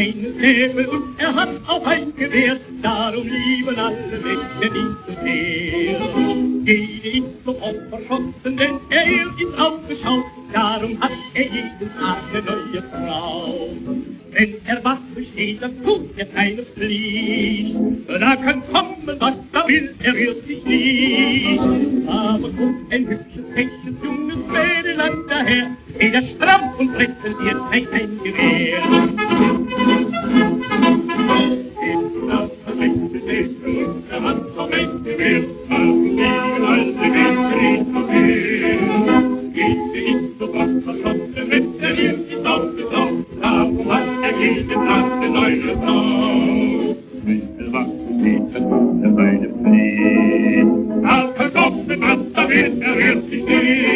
einen Säbel und er hat auch ein Gewehr, darum lieben alle Menschen ihn zu sehr. Jede ist zum Opfer schossen, denn er ist aufgeschaut, darum hat er jeden Tag eine neue Frau. Wenn er was besteht, dann tut er keine Pflicht, da kann kommen, was da will, er rührt sich nicht. Aber kommt ein hübsches, freches, junges Mädelein daher, steht er stramm und präsentiert ein Gewehr. Er hat doch ein Gewehr, darum liegen alle Menschen ihn zu sehr. Jede ist so was verschossen, wenn er ist aufgetaucht, darum hat er jeden Tag eine neue Frau. Wenn er was steht, dann tut er seine Pflicht, da kann kommen, was da will, er rührt sich nicht.